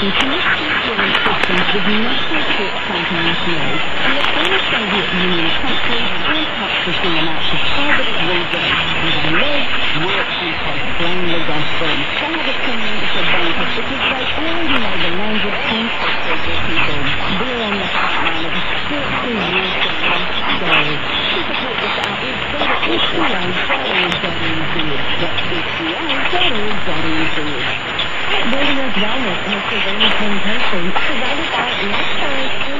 and connects human systems with natural sports internationals and the former Soviet Union countries and practicing amounts of targeted regions with a live, work and play plainly on screen. They have a tremendous advantage because they already know the language and cultures of people. They're on the front line of a sports and youth success story. To support this outreach, go to SCA.org.nz. That's SCA.org.nz. Outbuilding as wellness and a serenity in person, provided by Let's